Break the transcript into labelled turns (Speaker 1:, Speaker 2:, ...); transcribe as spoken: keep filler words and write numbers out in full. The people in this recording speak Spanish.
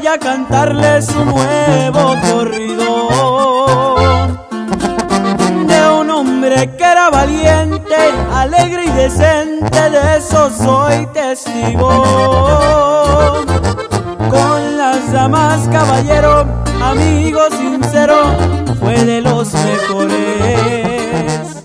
Speaker 1: a cantarles un nuevo corrido de un hombre que era valiente, alegre y decente, de eso soy testigo. Con las damas, caballero, amigo sincero, fue de los mejores.